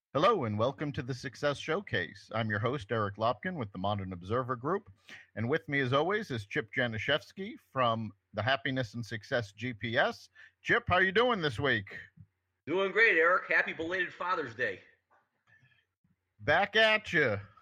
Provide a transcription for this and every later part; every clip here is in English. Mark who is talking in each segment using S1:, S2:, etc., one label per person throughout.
S1: Hello and welcome to the Success Showcase. I'm your host, Eric Lopkin with the Modern Observer Group. And with me, as always, is Chip Januszewski from the Happiness and Success GPS. Chip, how are you doing this week?
S2: Doing great, Eric. Happy belated Father's Day.
S1: Back at you. Did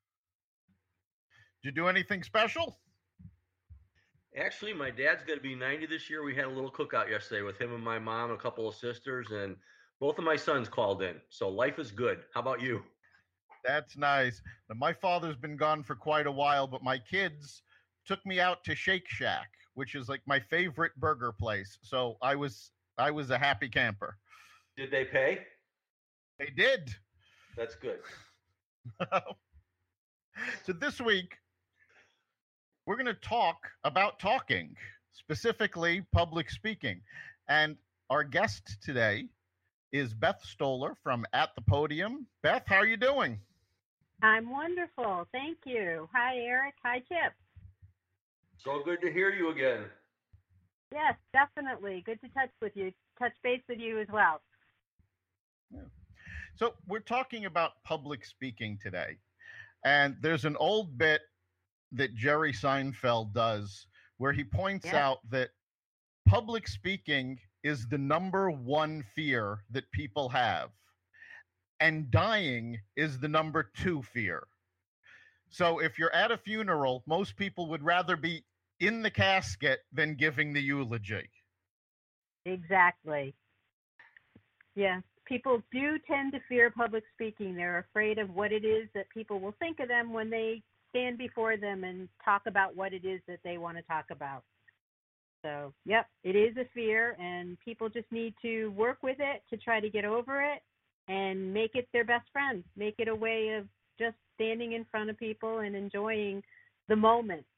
S1: you do anything special?
S2: Actually, my dad's going to be 90 this year. We had a little cookout yesterday with him and my mom, and a couple of sisters, and both of my sons called in. So life is good. How about you?
S1: That's nice. Now, my father's been gone for quite a while, but my kids took me out to Shake Shack, which is like my favorite burger place. So I was a happy camper.
S2: Did they pay?
S1: They did.
S2: That's good.
S1: So this week we're going to talk about talking, specifically public speaking. And our guest today is Beth Stoller from At the Podium. Beth, how are you doing?
S3: I'm wonderful. Thank you. Hi, Eric. Hi, Chip.
S2: So good to hear you again.
S3: Yes, definitely. Good to touch base with you as well.
S1: Yeah. So we're talking about public speaking today. And there's an old bit that Jerry Seinfeld does where he points out that public speaking is the number one fear that people have, and dying is the number two fear. So if you're at a funeral, most people would rather be in the casket than giving the eulogy.
S3: Exactly. Yes. People do tend to fear public speaking. They're afraid of what it is that people will think of them when they stand before them and talk about what it is that they want to talk about. So, yep, it is a fear, and people just need to work with it to try to get over it and make it their best friend. Make it a way of just standing in front of people and enjoying the moment.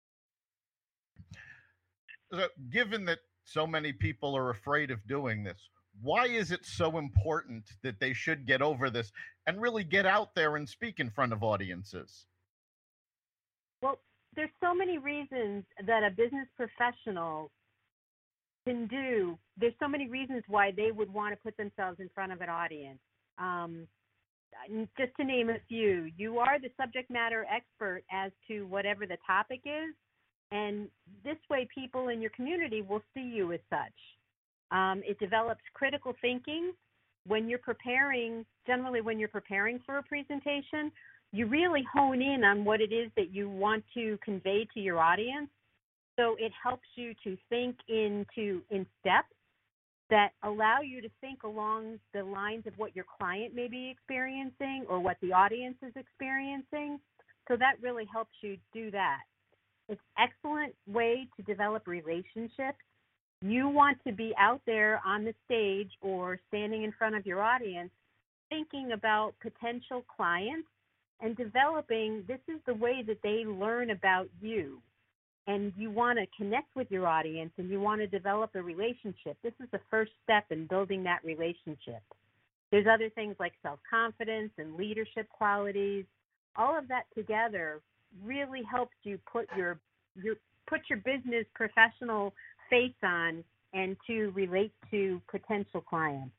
S1: So, given that so many people are afraid of doing this, why is it so important that they should get over this and really get out there and speak in front of audiences?
S3: Well, there's so many reasons that a business professional can do. There's so many reasons why they would want to put themselves in front of an audience. Just to name a few, you are the subject matter expert as to whatever the topic is, and this way people in your community will see you as such. It develops critical thinking. Generally when you're preparing for a presentation, you really hone in on what it is that you want to convey to your audience. So it helps you to think in steps that allow you to think along the lines of what your client may be experiencing or what the audience is experiencing. So that really helps you do that. It's an excellent way to develop relationships. You want to be out there on the stage or standing in front of your audience thinking about potential clients and developing, this is the way that they learn about you. And you want to connect with your audience and you want to develop a relationship. This is the first step in building that relationship. There's other things like self-confidence and leadership qualities. All of that together really helps you put your business professional face on and to relate to potential clients.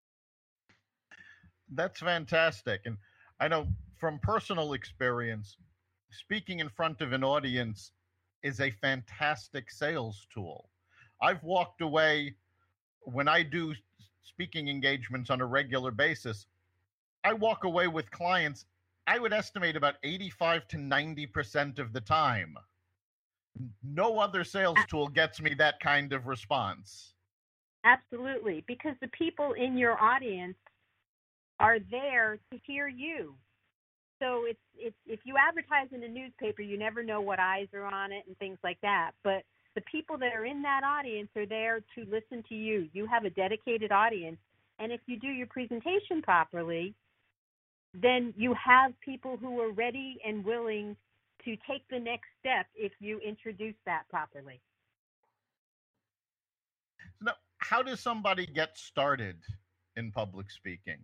S1: That's fantastic. And I know from personal experience, speaking in front of an audience is a fantastic sales tool. I've walked away when I do speaking engagements on a regular basis. I walk away with clients, I would estimate about 85 to 90% of the time. No other sales tool gets me that kind of response.
S3: Absolutely, because the people in your audience are there to hear you. So it's if you advertise in a newspaper, you never know what eyes are on it and things like that. But the people that are in that audience are there to listen to you. You have a dedicated audience. And if you do your presentation properly, then you have people who are ready and willing to take the next step if you introduce that properly.
S1: So now, how does somebody get started in public speaking?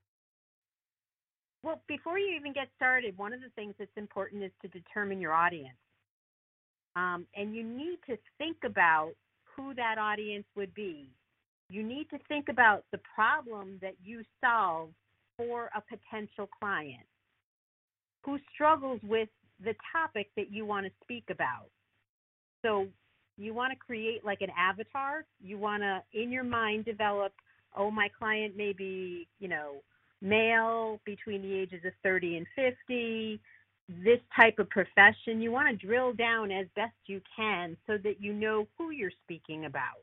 S3: Well, before you even get started, one of the things that's important is to determine your audience. And you need to think about who that audience would be. You need to think about the problem that you solve for a potential client who struggles with the topic that you want to speak about. So you want to create like an avatar. You want to, in your mind, develop, oh, my client may be, male between the ages of 30 and 50, this type of profession. You want to drill down as best you can so that you know who you're speaking about.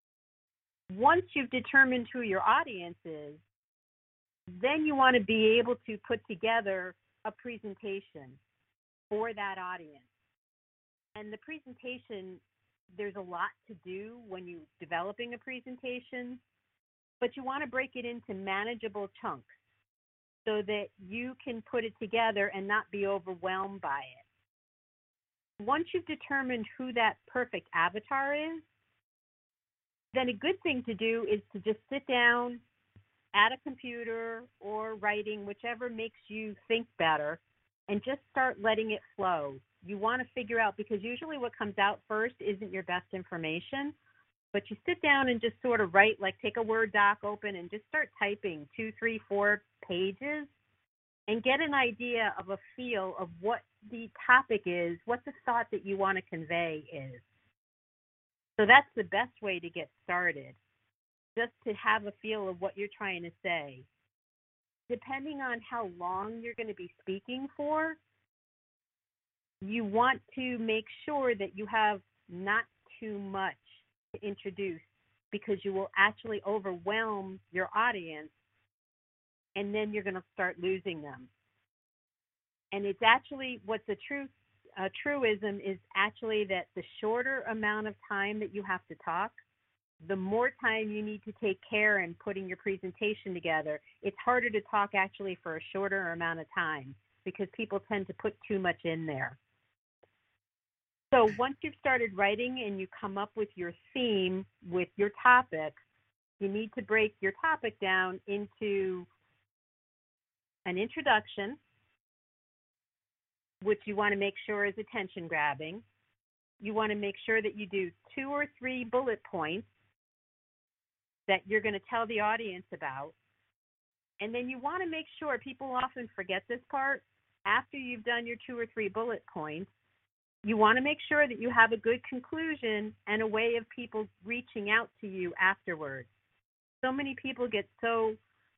S3: Once you've determined who your audience is, then you want to be able to put together a presentation for that audience. And the presentation, there's a lot to do when you're developing a presentation, but you want to break it into manageable chunks so that you can put it together and not be overwhelmed by it. Once you've determined who that perfect avatar is, then a good thing to do is to just sit down at a computer or writing, whichever makes you think better, and just start letting it flow. You want to figure out, because usually what comes out first isn't your best information, but you sit down and just sort of write, like take a Word doc open and just start typing 2, 3, 4 pages and get an idea of a feel of what the topic is, what the thought that you want to convey is. So that's the best way to get started, just to have a feel of what you're trying to say. Depending on how long you're going to be speaking for, you want to make sure that you have not too much to introduce, because you will actually overwhelm your audience and then you're going to start losing them. And it's actually, what's a truism is actually that the shorter amount of time that you have to talk, the more time you need to take care in putting your presentation together. It's harder to talk actually for a shorter amount of time because people tend to put too much in there. So once you've started writing and you come up with your theme with your topic, you need to break your topic down into an introduction, which you want to make sure is attention grabbing. You want to make sure that you do 2 or 3 bullet points that you're going to tell the audience about. And then you want to make sure, people often forget this part, after you've done your 2 or 3 bullet points, you want to make sure that you have a good conclusion and a way of people reaching out to you afterwards. So many people get so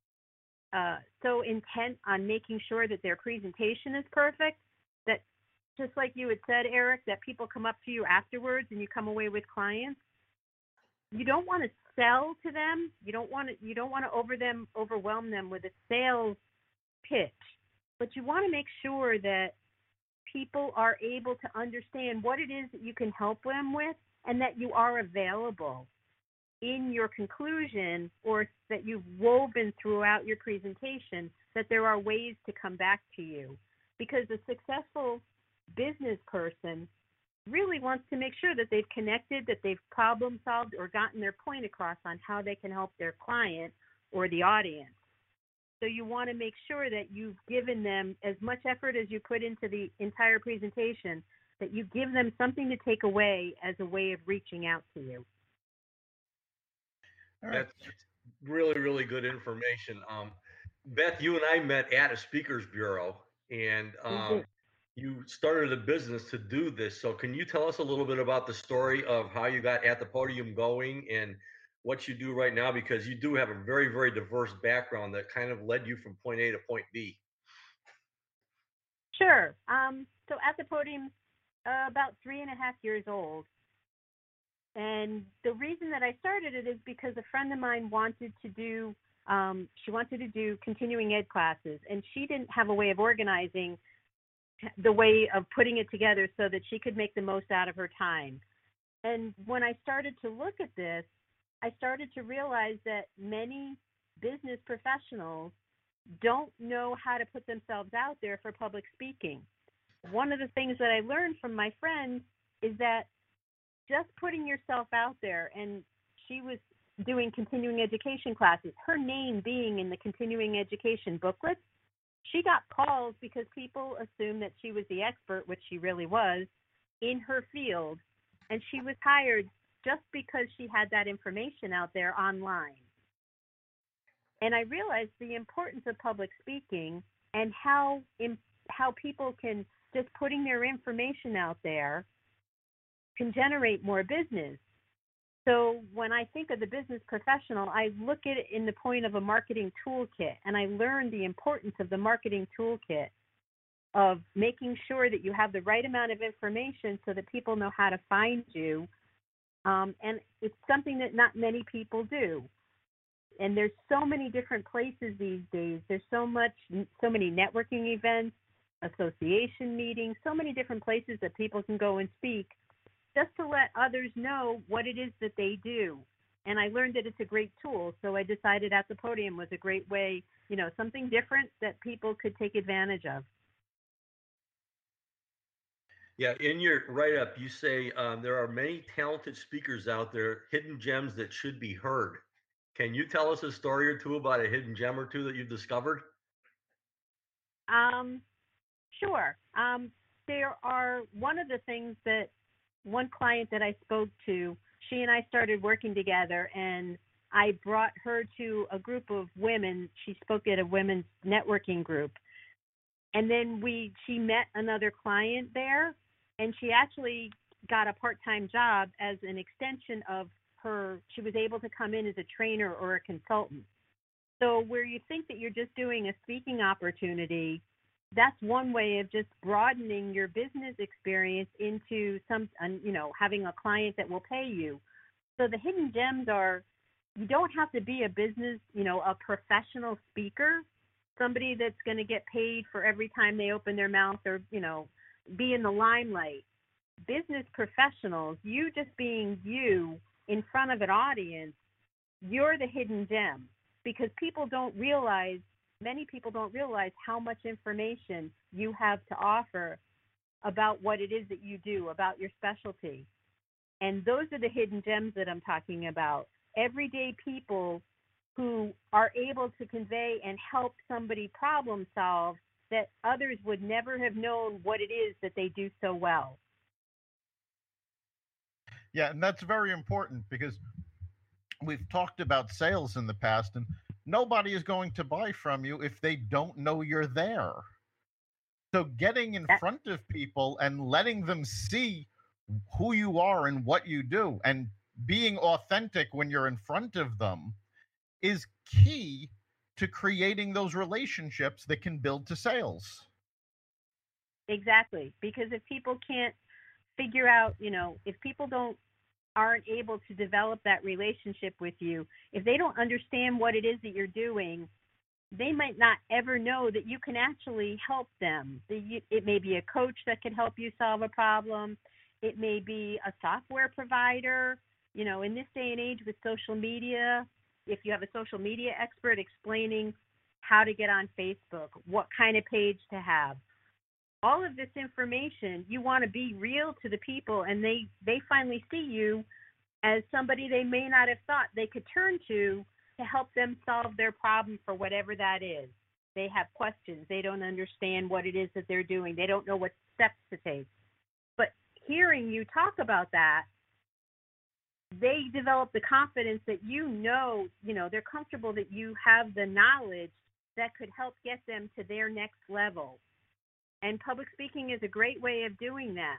S3: intent on making sure that their presentation is perfect that, just like you had said, Eric, that people come up to you afterwards and you come away with clients. You don't want to sell to them. You don't want to overwhelm them with a sales pitch, but you want to make sure that people are able to understand what it is that you can help them with and that you are available in your conclusion, or that you've woven throughout your presentation, that there are ways to come back to you. Because a successful business person really wants to make sure that they've connected, that they've problem solved or gotten their point across on how they can help their client or the audience. So you want to make sure that you've given them as much effort as you put into the entire presentation, that you give them something to take away as a way of reaching out to you.
S1: All right.
S2: That's really, really good information. Beth, you and I met at a speakers bureau, and you started a business to do this. So can you tell us a little bit about the story of how you got At the Podium going and what you do right now? Because you do have a very, very diverse background that kind of led you from point A to point B.
S3: Sure. So At the Podium, about 3.5 years old. And the reason that I started it is because a friend of mine wanted to do continuing ed classes, and she didn't have a way of organizing the way of putting it together so that she could make the most out of her time. And when I started to look at this, I started to realize that many business professionals don't know how to put themselves out there for public speaking. One of the things that I learned from my friend is that just putting yourself out there, and she was doing continuing education classes, her name being in the continuing education booklets, she got calls because people assumed that she was the expert, which she really was, in her field, and she was hired just because she had that information out there online. And I realized the importance of public speaking and how people can just putting their information out there can generate more business. So when I think of the business professional, I look at it in the point of a marketing toolkit, and I learned the importance of the marketing toolkit of making sure that you have the right amount of information so that people know how to find you. And it's something that not many people do. And there's so many different places these days. There's so many networking events, association meetings, so many different places that people can go and speak just to let others know what it is that they do. And I learned that it's a great tool. So I decided At the Podium was a great way, something different that people could take advantage of.
S2: Yeah, in your write-up, you say there are many talented speakers out there, hidden gems that should be heard. Can you tell us a story or two about a hidden gem or two that you've discovered?
S3: Sure. There are one of the things that one client that I spoke to, she and I started working together, and I brought her to a group of women. She spoke at a women's networking group. And then she met another client there, and she actually got a part-time job as an extension of her. She was able to come in as a trainer or a consultant. So where you think that you're just doing a speaking opportunity, that's one way of just broadening your business experience into having a client that will pay you. So the hidden gems are, you don't have to be a business, a professional speaker, somebody that's going to get paid for every time they open their mouth or, be in the limelight. Business professionals, you just being you in front of an audience, you're the hidden gem, because many people don't realize how much information you have to offer about what it is that you do, about your specialty. And those are the hidden gems that I'm talking about. Everyday people who are able to convey and help somebody problem solve that others would never have known what it is that they do so well.
S1: Yeah, and that's very important because we've talked about sales in the past, and nobody is going to buy from you if they don't know you're there. So getting in front of people and letting them see who you are and what you do and being authentic when you're in front of them is key to creating those relationships that can build to sales.
S3: Exactly. Because if people can't figure out, if people aren't able to develop that relationship with you, if they don't understand what it is that you're doing, they might not ever know that you can actually help them. It may be a coach that can help you solve a problem. It may be a software provider. In this day and age with social media, if you have a social media expert explaining how to get on Facebook, what kind of page to have, all of this information, you want to be real to the people, and they finally see you as somebody they may not have thought they could turn to help them solve their problem for whatever that is. They have questions. They don't understand what it is that they're doing. They don't know what steps to take. But hearing you talk about that, they develop the confidence that they're comfortable that you have the knowledge that could help get them to their next level. And public speaking is a great way of doing that.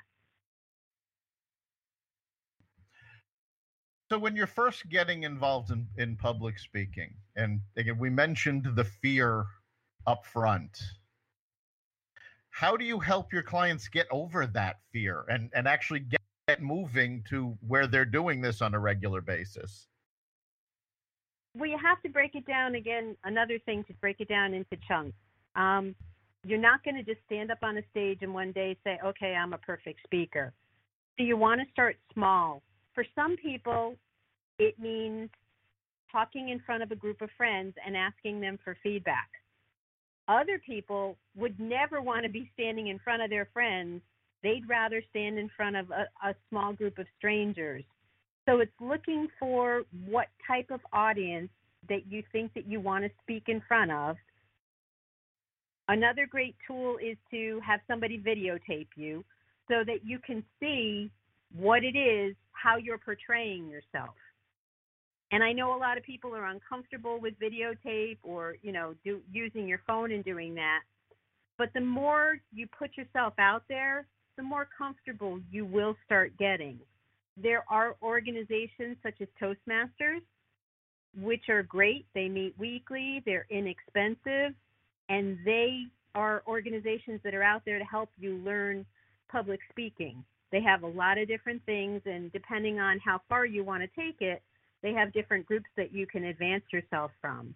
S1: So when you're first getting involved in public speaking, and again, we mentioned the fear up front, how do you help your clients get over that fear and actually get moving to where they're doing this on a regular basis?
S3: Well, you have to break it down again. Another thing, to break it down into chunks. You're not going to just stand up on a stage and one day say, okay, I'm a perfect speaker. So you want to start small. For some people, it means talking in front of a group of friends and asking them for feedback. Other people would never want to be standing in front of their friends. They'd rather stand in front of a small group of strangers. So it's looking for what type of audience that you think that you want to speak in front of. Another great tool is to have somebody videotape you so that you can see what it is, how you're portraying yourself. And I know a lot of people are uncomfortable with videotape or, using your phone and doing that. But the more you put yourself out there, the more comfortable you will start getting. There are organizations such as Toastmasters, which are great. They meet weekly, they're inexpensive, and they are organizations that are out there to help you learn public speaking. They have a lot of different things, and depending on how far you want to take it, they have different groups that you can advance yourself from.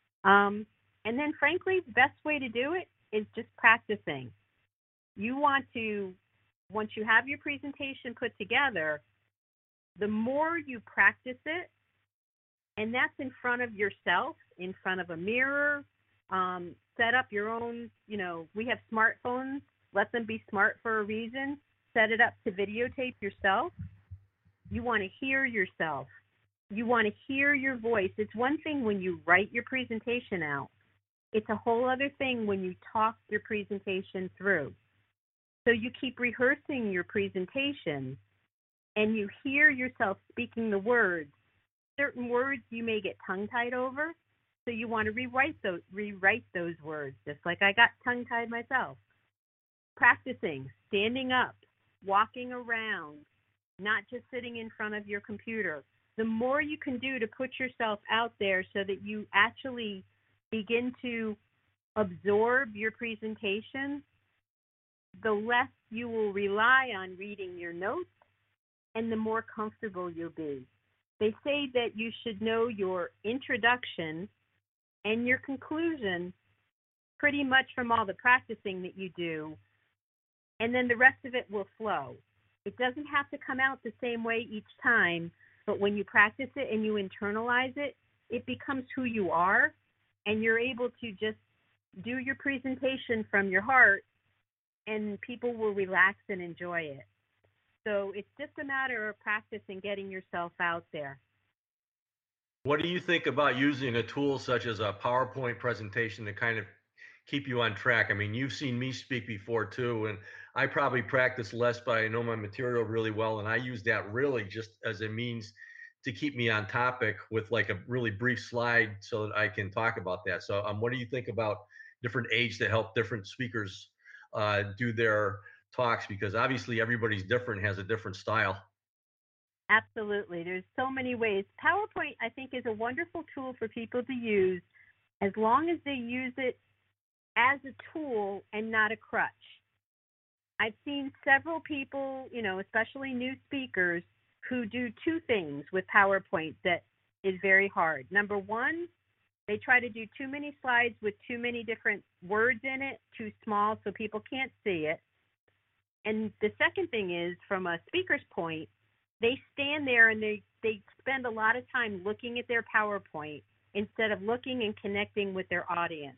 S3: And then, frankly, the best way to do it is just practicing. You want to, once you have your presentation put together, the more you practice it, and that's in front of yourself, in front of a mirror, set up your own, we have smartphones, let them be smart for a reason, set it up to videotape yourself. You want to hear yourself. You want to hear your voice. It's one thing when you write your presentation out. It's a whole other thing when you talk your presentation through. So you keep rehearsing your presentation and you hear yourself speaking the words. Certain words you may get tongue-tied over, so you want to rewrite those words, just like I got tongue-tied myself. Practicing, standing up, walking around, not just sitting in front of your computer. The more you can do to put yourself out there so that you actually begin to absorb your presentation, the less you will rely on reading your notes and the more comfortable you'll be. They say that you should know your introduction and your conclusion pretty much from all the practicing that you do, and then the rest of it will flow. It doesn't have to come out the same way each time, but when you practice it and you internalize it, it becomes who you are, and you're able to just do your presentation from your heart, and people will relax and enjoy it. So it's just a matter of practice and getting yourself out there.
S2: What do you think about using a tool such as a PowerPoint presentation to kind of keep you on track? I mean, you've seen me speak before too, and I probably practice less, but I know my material really well, and I use that really just as a means to keep me on topic with like a really brief slide so that I can talk about that. So what do you think about different aids to help different speakers do their talks? Because obviously everybody's different, has a different style.
S3: Absolutely. There's so many ways. PowerPoint, I think, is a wonderful tool for people to use as long as they use it as a tool and not a crutch. I've seen several people, especially new speakers, who do two things with PowerPoint that is very hard. Number one, they try to do too many slides with too many different words in it, too small so people can't see it. And the second thing is, from a speaker's point, they stand there and they spend a lot of time looking at their PowerPoint instead of looking and connecting with their audience.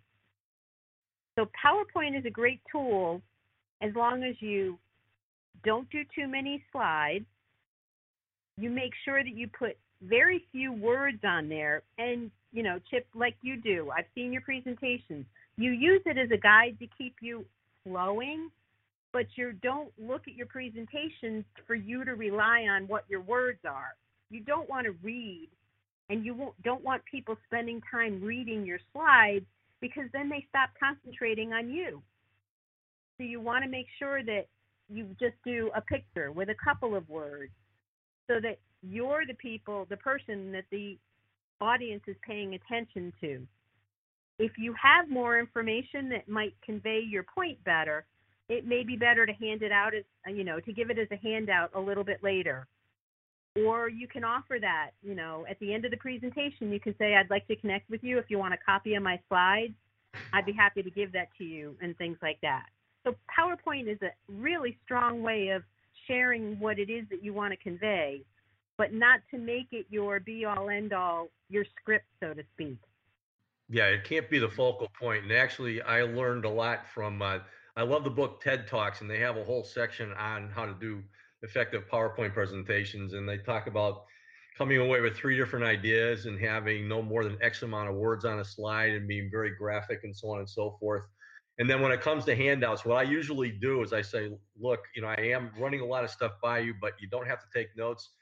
S3: So PowerPoint is a great tool as long as you don't do too many slides. You make sure that you put very few words on there. And, Chip, like you do, I've seen your presentations. You use it as a guide to keep you flowing, but you don't look at your presentations for you to rely on what your words are. You don't want to read, and you don't want people spending time reading your slides because then they stop concentrating on you. So you want to make sure that you just do a picture with a couple of words so that you're the person that the audience is paying attention to. If you have more information that might convey your point better, it may be better to hand it out as, to give it as a handout a little bit later. Or you can offer that, at the end of the presentation, you can say, I'd like to connect with you. If you want a copy of my slides, I'd be happy to give that to you, and things like that. So PowerPoint is a really strong way of sharing what it is that you want to convey, but not to make it your be-all, end-all, your script, so to speak.
S2: Yeah, it can't be the focal point. And actually, I learned a lot from, I love the book TED Talks, and they have a whole section on how to do effective PowerPoint presentations. And they talk about coming away with 3 different ideas and having no more than X amount of words on a slide and being very graphic and so on and so forth. And then when it comes to handouts, what I usually do is I say, look, I am running a lot of stuff by you, but you don't have to take notes.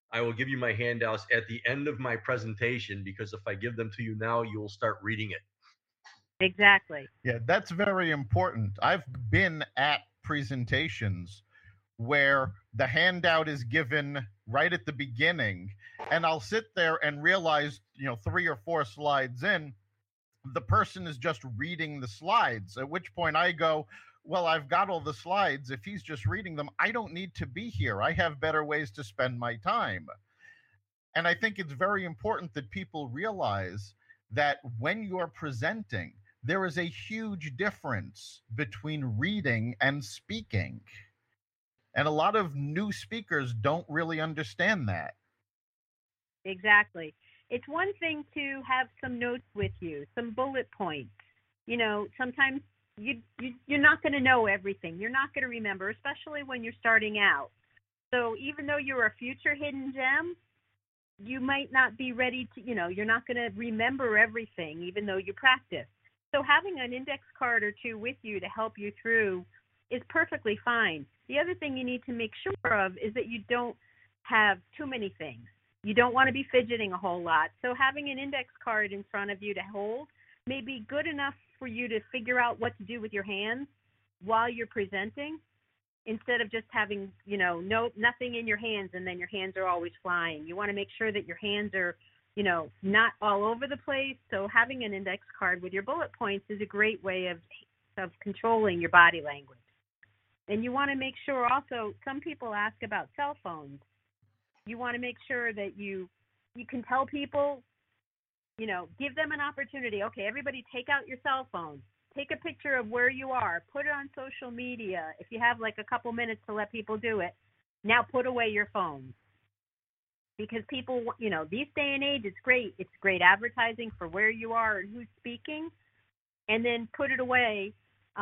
S2: I will give you my handouts at the end of my presentation, because if I give them to you now, you'll start reading it.
S3: Exactly.
S1: Yeah, that's very important. I've been at presentations where the handout is given right at the beginning, and I'll sit there and realize, 3 or 4 slides in, the person is just reading the slides, at which point I go, well, I've got all the slides. If he's just reading them, I don't need to be here. I have better ways to spend my time. And I think it's very important that people realize that when you're presenting, there is a huge difference between reading and speaking. And a lot of new speakers don't really understand that.
S3: Exactly. It's one thing to have some notes with you, some bullet points. Sometimes you're not going to know everything. You're not going to remember, especially when you're starting out. So even though you're a future hidden gem, you might not be ready to, you're not going to remember everything, even though you practice. So having an index card or two with you to help you through is perfectly fine. The other thing you need to make sure of is that you don't have too many things. You don't want to be fidgeting a whole lot. So having an index card in front of you to hold may be good enough for you to figure out what to do with your hands while you're presenting, instead of just having, nothing in your hands and then your hands are always flying. You want to make sure that your hands are, not all over the place. So having an index card with your bullet points is a great way of controlling your body language. And you want to make sure also, some people ask about cell phones. You want to make sure that you can tell people, give them an opportunity. Okay, everybody take out your cell phone. Take a picture of where you are. Put it on social media. If you have like a couple minutes to let people do it, now put away your phones. Because people, these day and age, it's great. It's great advertising for where you are and who's speaking. And then put it away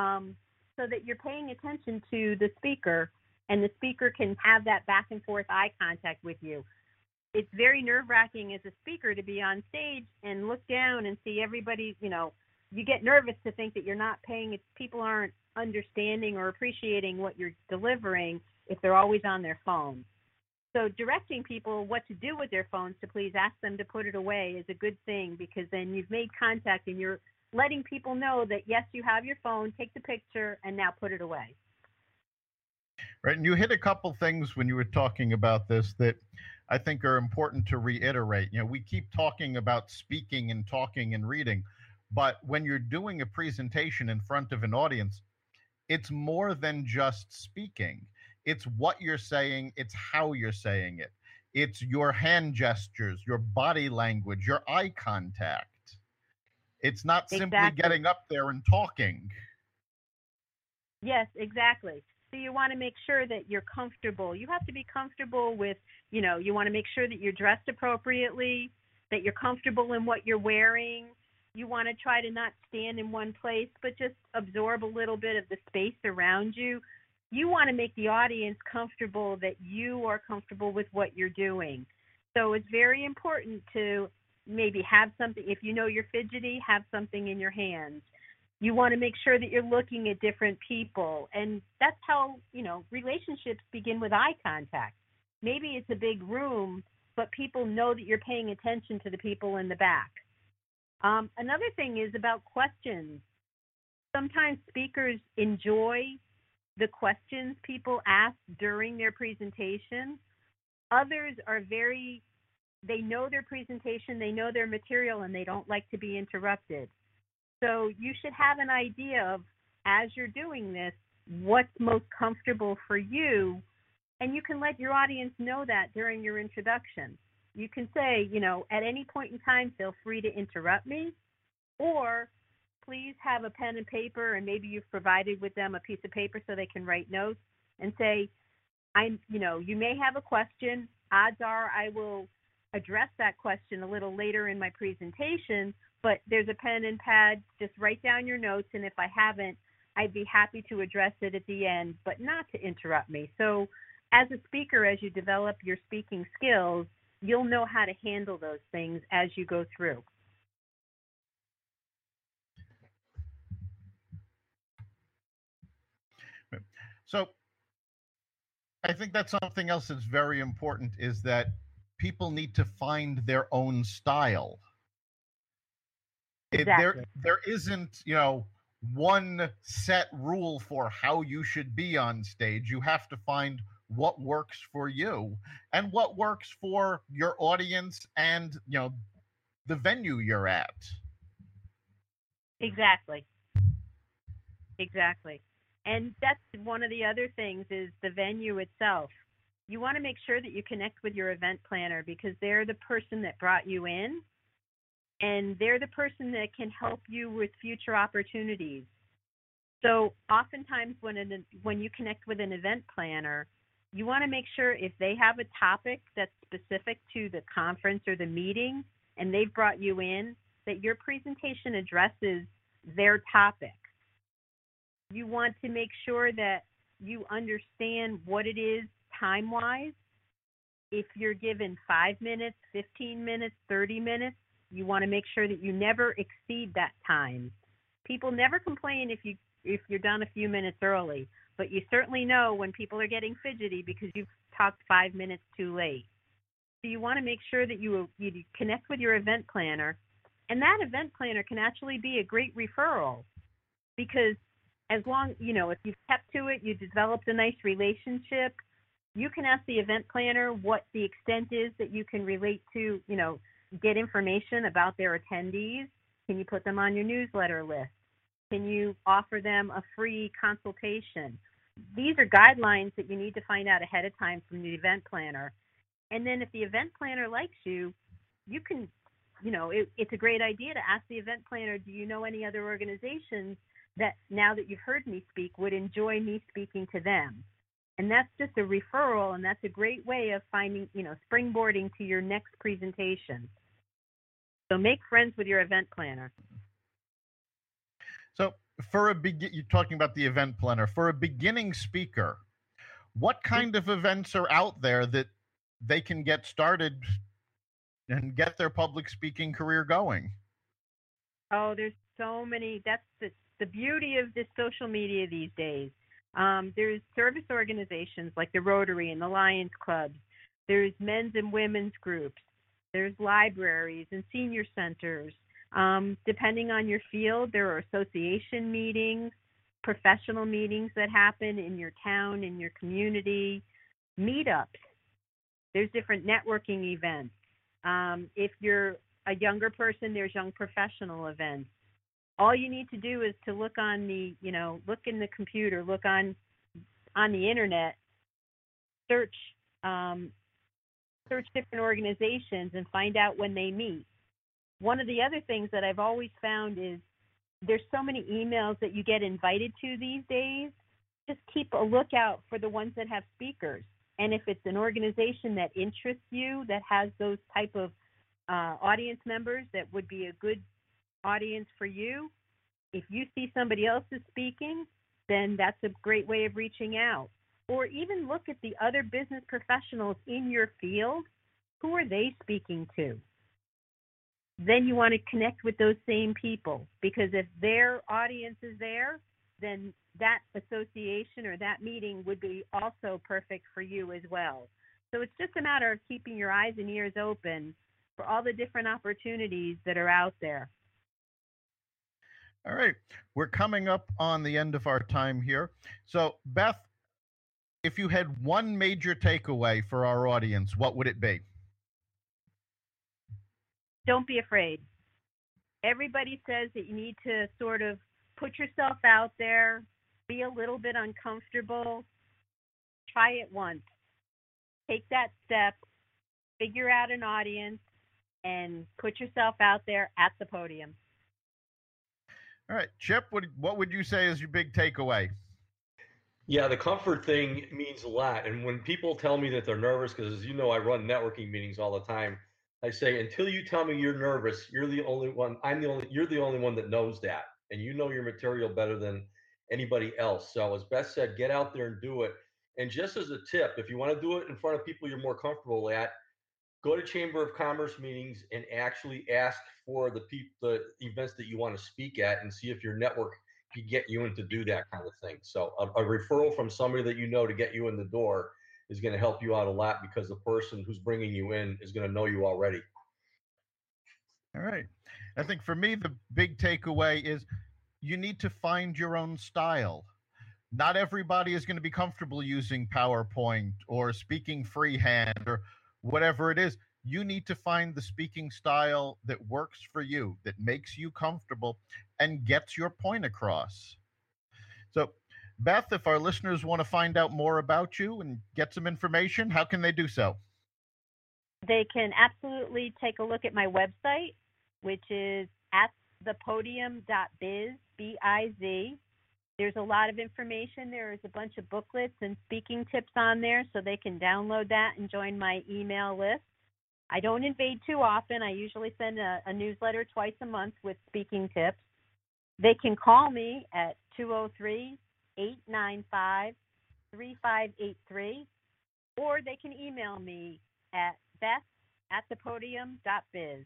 S3: so that you're paying attention to the speaker, and the speaker can have that back and forth eye contact with you. It's very nerve-wracking as a speaker to be on stage and look down and see everybody, you get nervous to think that you're not people aren't understanding or appreciating what you're delivering if they're always on their phone. So directing people what to do with their phones, to please ask them to put it away, is a good thing, because then you've made contact and you're letting people know that, yes, you have your phone, take the picture, and now put it away.
S1: Right. And you hit a couple things when you were talking about this that I think are important to reiterate. We keep talking about speaking and talking and reading, but when you're doing a presentation in front of an audience, it's more than just speaking. It's what you're saying, it's how you're saying it. It's your hand gestures, your body language, your eye contact. It's not simply getting up there and talking.
S3: Yes, exactly. So you want to make sure that you're comfortable. You have to be comfortable with, you want to make sure that you're dressed appropriately, that you're comfortable in what you're wearing. You want to try to not stand in one place, but just absorb a little bit of the space around you. You want to make the audience comfortable, that you are comfortable with what you're doing. So it's very important to maybe have something, if you're fidgety, have something in your hands. You want to make sure that you're looking at different people. And that's how, relationships begin, with eye contact. Maybe it's a big room, but people know that you're paying attention to the people in the back. Another thing is about questions. Sometimes speakers enjoy the questions people ask during their presentation. Others are they know their presentation, they know their material, and they don't like to be interrupted. So you should have an idea of, as you're doing this, what's most comfortable for you, and you can let your audience know that during your introduction. You can say, at any point in time, feel free to interrupt me, or please have a pen and paper, and maybe you've provided with them a piece of paper so they can write notes, and say, you may have a question. Odds are I will address that question a little later in my presentation, but there's a pen and pad, just write down your notes, and if I haven't, I'd be happy to address it at the end, but not to interrupt me. So as a speaker, as you develop your speaking skills, you'll know how to handle those things as you go through.
S1: So I think that's something else that's very important, is that people need to find their own style.
S3: Exactly.
S1: There isn't, one set rule for how you should be on stage. You have to find what works for you and what works for your audience and, the venue you're at.
S3: Exactly. And that's one of the other things is the venue itself. You want to make sure that you connect with your event planner because they're the person that brought you in and they're the person that can help you with future opportunities. So oftentimes when you connect with an event planner, you want to make sure if they have a topic that's specific to the conference or the meeting and they've brought you in, that your presentation addresses their topic. You want to make sure that you understand what it is time-wise. If you're given 5 minutes, 15 minutes, 30 minutes, you want to make sure that you never exceed that time. People never complain if you're done a few minutes early, but you certainly know when people are getting fidgety because you've talked 5 minutes too late. So you want to make sure that you connect with your event planner, and that event planner can actually be a great referral because as long, if you've kept to it, you developed a nice relationship, you can ask the event planner what the extent is that you can relate to, get information about their attendees. Can you put them on your newsletter list? Can you offer them a free consultation? These are guidelines that you need to find out ahead of time from the event planner. And then if the event planner likes you, you can, it's a great idea to ask the event planner, do you know any other organizations that now that you've heard me speak would enjoy me speaking to them? And that's just a referral, and that's a great way of finding, springboarding to your next presentation. So make friends with your event planner.
S1: So you're talking about the event planner. For a beginning speaker, what kind of events are out there that they can get started and get their public speaking career going?
S3: Oh, there's so many. That's the beauty of this social media these days. There's service organizations like the Rotary and the Lions Clubs. There's men's and women's groups. There's libraries and senior centers. Depending on your field, there are association meetings, professional meetings that happen in your town, in your community, meetups. There's different networking events. If you're a younger person, there's young professional events. All you need to do is to look on look in the computer, look on the internet, search different organizations and find out when they meet. One of the other things that I've always found is there's so many emails that you get invited to these days. Just keep a lookout for the ones that have speakers. And if it's an organization that interests you, that has those type of audience members that would be a good audience for you, if you see somebody else is speaking, then that's a great way of reaching out. Or even look at the other business professionals in your field. Who are they speaking to? Then you want to connect with those same people, because if their audience is there, then that association or that meeting would be also perfect for you as well. So it's just a matter of keeping your eyes and ears open for all the different opportunities that are out there.
S1: All right. We're coming up on the end of our time here. So, Beth, if you had one major takeaway for our audience, what would it be?
S3: Don't be afraid. Everybody says that you need to sort of put yourself out there, be a little bit uncomfortable. Try it once. Take that step, figure out an audience, and put yourself out there at the podium.
S1: All right, Chip, what would you say is your big takeaway?
S2: Yeah, the comfort thing means a lot. And when people tell me that they're nervous, because as you know, I run networking meetings all the time, I say, until you tell me you're nervous, you're the only one. You're the only one that knows that, and you know your material better than anybody else. So as Beth said, get out there and do it. And just as a tip, if you want to do it in front of people you're more comfortable at, go to Chamber of Commerce meetings and actually ask for the events that you want to speak at, and see if your network can get you in to do that kind of thing. So a referral from somebody that you know to get you in the door is going to help you out a lot because the person who's bringing you in is going to know you already.
S1: All right. I think for me, the big takeaway is you need to find your own style. Not everybody is going to be comfortable using PowerPoint or speaking freehand or whatever it is. You need to find the speaking style that works for you, that makes you comfortable and gets your point across. So, Beth, if our listeners want to find out more about you and get some information, how can they do so?
S3: They can absolutely take a look at my website, which is atthepodium.biz, B-I-Z. There's a lot of information. There is a bunch of booklets and speaking tips on there, so they can download that and join my email list. I don't invade too often. I usually send a newsletter twice a month with speaking tips. They can call me at 203-895-3583, or they can email me at beth@thepodium.biz.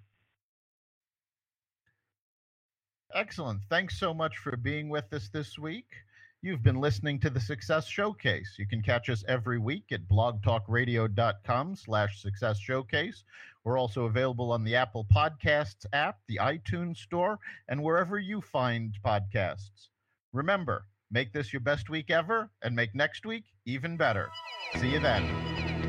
S1: Excellent. Thanks so much for being with us this week. You've been listening to the Success Showcase. You can catch us every week at blogtalkradio.com/Success Showcase. We're also available on the Apple Podcasts app, the iTunes Store, and wherever you find podcasts. Remember, make this your best week ever and make next week even better. See you then.